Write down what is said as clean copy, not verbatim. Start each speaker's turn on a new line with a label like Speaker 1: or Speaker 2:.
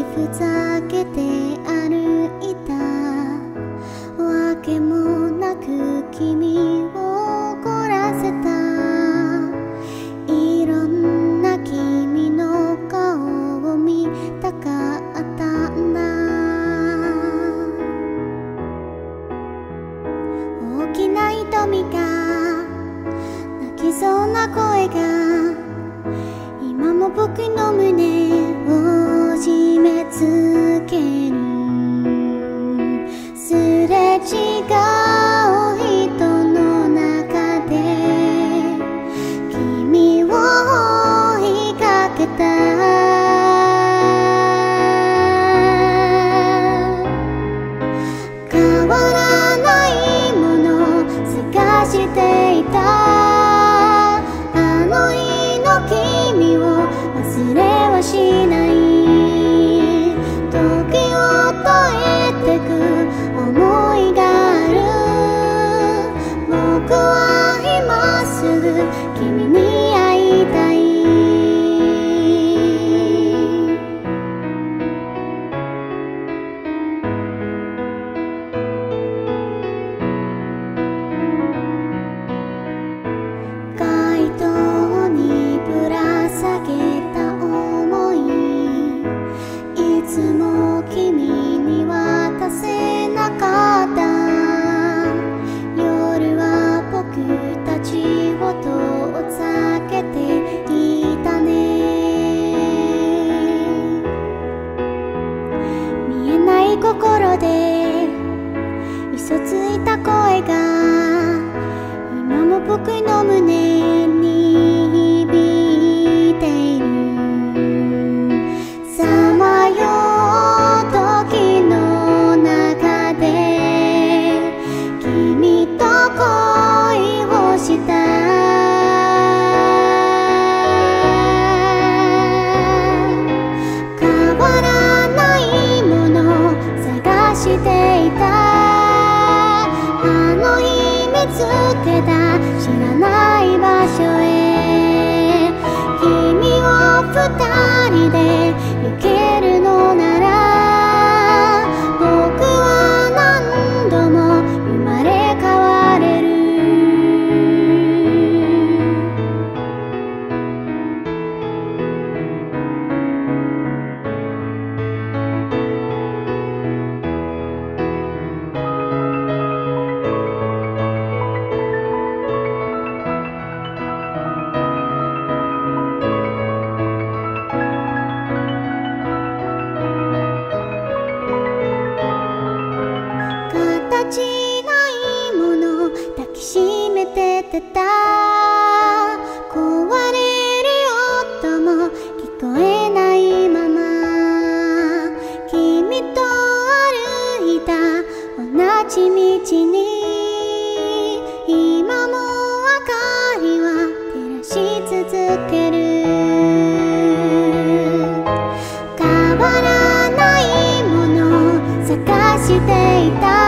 Speaker 1: ふざけて歩いたわけもなく君を怒らせた。いろんな君の顔を見たかったんだ。大きな瞳が泣きそうな声が今も僕の胸を締め付ける。すれ違う人の中で君を追いかけた。変わらないもの探していた。あの日の君を忘れはしない。時を越えてく想いがある。僕は今すぐ君に会いたい。街灯にぶら下げた想い、いつも君に渡せなかった。夜は僕たち音を避けていたね。見えない心で嘘ついた声が今も僕の胸に響いている。さまよう時の中で君と恋をした。変わらないもの探していた。あの日見つけた知らない場所へ君を二人で行けるのなら、僕は何度も生まれ変われる。形ないもの抱きしめててた。壊れる音も聞こえないまま君と歩いた同じ道に今も明かりは照らし続ける。変わらないもの探していた。